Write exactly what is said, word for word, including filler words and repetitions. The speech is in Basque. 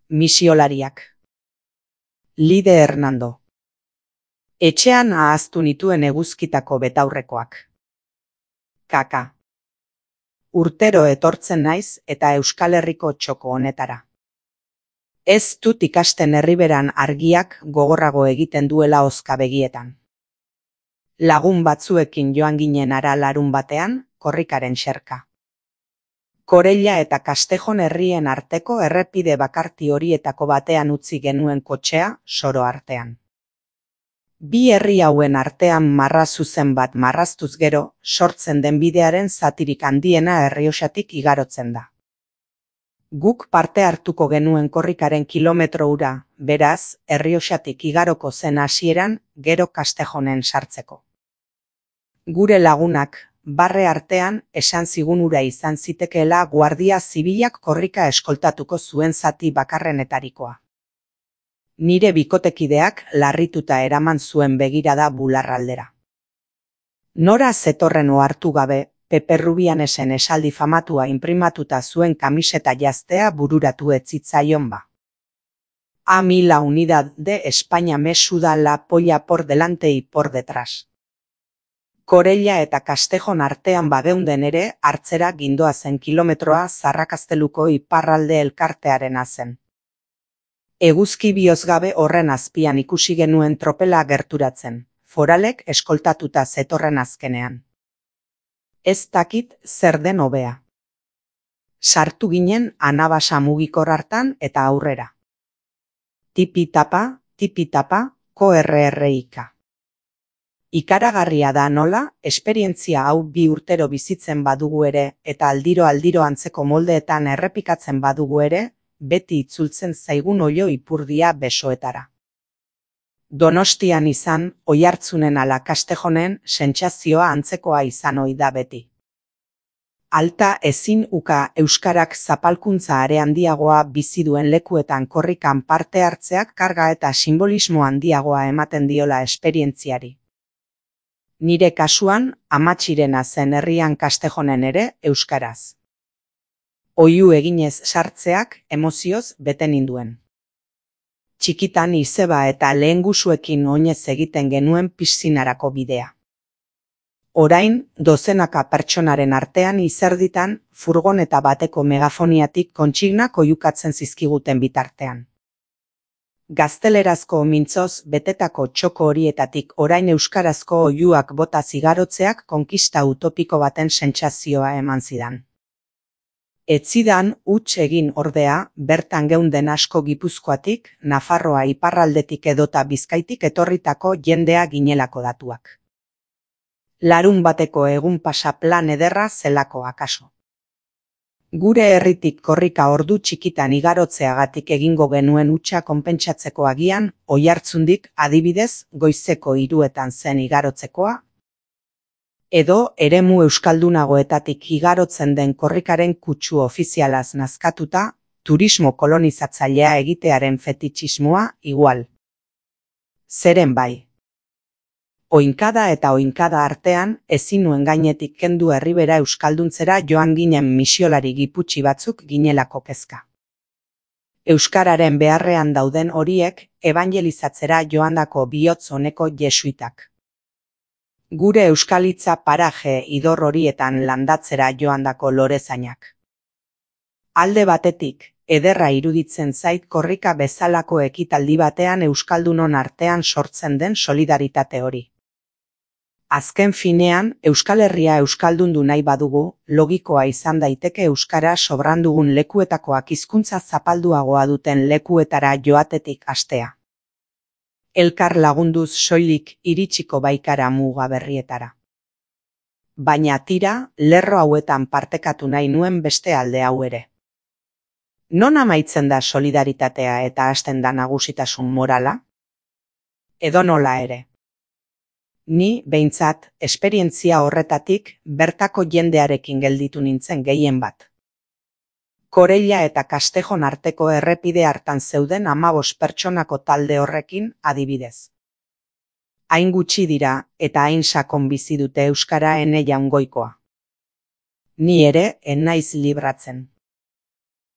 Misiolariak. Lide Hernando. Etxean ahaztu nituen eguzkitako betaurrekoak. Kaka. Urtero etortzen naiz eta Euskal Herriko txoko honetara. Ez dut ikasten Erriberan argiak gogorrago egiten duela hozka begietan. Lagun batzuekin joan ginen hara larun batean, korrikaren xerka. Korella eta Kastejon herrien arteko errepide bakarti horietako batean utzi genuen kotxea, soro artean. Bi herri hauen artean marra zuzen bat marraztuz gero, sortzen den bidearen zatirik handiena Errioxatik igarotzen da. Guk parte hartuko genuen korrikaren kilometro ura, beraz, Errioxatik igaroko zen hasieran, gero Kastejonen sartzeko. Gure lagunak, barre artean, esan zigun ura izan zitekeela Guardia Zibilak korrika eskoltatuko zuen zati bakarrenetarikoa. Nire bikotekideak larrituta eraman zuen begirada bularraldera. Nora zetorren ohartu gabe, Pepe Rubianesen esaldi famatua inprimatuta zuen kamiseta jaztea bururatu ez zitzaion ba. A mí la unidad de España me suda la polla por delante y por detrás. Korella eta Kastejon artean bageunden ere, hartzera gindoazen kilometroa Zarrakazteluko iparralde elkartearena zen. Eguzki bihotz gabe horren azpian ikusi genuen tropela gerturatzen, foralek eskoltatuta zetorren azkenean. Ez dakit zer den hobea. Sartu ginen anabasa mugikor hartan eta aurrera. Tipi-tapa, tipi-tapa, ko erre erre ika. Ikaragarria da nola, esperientzia hau bi urtero bizitzen badugu ere eta aldiro-aldiro antzeko moldeetan errepikatzen badugu ere, beti itzultzen zaigun oilo ipurdia besoetara. Donostian izan, Oiartzunen ala Kastejonen, sentsazioa antzekoa izan ohi da beti. Alta ezin uka euskarak zapalkuntza are handiagoa bizi duen lekuetan korrikan parte hartzeak karga eta sinbolismo handiagoa ematen diola esperientziari. Nire kasuan, Amatxirena zen herrian Kastejonen ere euskaraz. Oihu eginez sartzeak emozioz bete ninduen. Txikitan izeba eta lehengusuekin oinez egiten genuen piszinarako bidea. Orain, dozenaka pertsonaren artean izerditan, furgoneta bateko megafoniatik kontsignak oihukatzen zizkiguten bitartean. Gaztelerazko mintzoz betetako txoko horietatik orain euskarazko oihuak bota zigarotzeak konkista utopiko baten sentsazioa eman zidan. Ez zidan huts egin ordea, bertan geunden asko Gipuzkoatik, Nafarroa iparraldetik edota Bizkaitik etorritako jendea ginelako datuak. Larun bateko egun pasa plan ederra zelako akaso. Gure herritik korrika ordu txikitan igarotzeagatik egingo genuen hutsa konpentsatzeko agian, Oiartzundik adibidez goizeko hiruetan zen igarotzekoa, edo eremu euskaldunagoetatik igarotzen den korrikaren kutsu ofizialaz nazkatuta, turismo kolonizatzailea egitearen fetitxismoa igual. Zeren bai. Oinkada eta oinkada artean, ezin nuen gainetik kendu Erribera euskalduntzera joan ginen misiolari giputxi batzuk ginelako kezka. Euskararen beharrean dauden horiek, ebangelizatzera joandako bihotz honeko jesuitak. Gure euskalitza paraje idor horietan landatzera joandako lorezainak. Alde batetik, ederra iruditzen zait korrika bezalako ekitaldi batean euskaldunon artean sortzen den solidaritate hori. Azken finean, Euskal Herria euskaldundu nahi badugu, logikoa izan daiteke euskara sobran dugun lekuetakoak hizkuntza zapalduagoa duten lekuetara joatetik hastea. Elkar lagunduz soilik iritsiko baikara muga berrietara. Baina tira, lerro hauetan partekatu nahi nuen beste alde hau ere. Non amaitzen da solidaritatea eta hasten da nagusitasun morala? Edonola ere. Ni, behintzat, esperientzia horretatik bertako jendearekin gelditu nintzen gehien bat. Korella eta Kastejon arteko errepide hartan zeuden hamabost pertsonako talde horrekin adibidez. Hain gutxi dira eta hain sakon bizi dute euskara ene jaungoikoa. Ni ere ez naiz libratzen.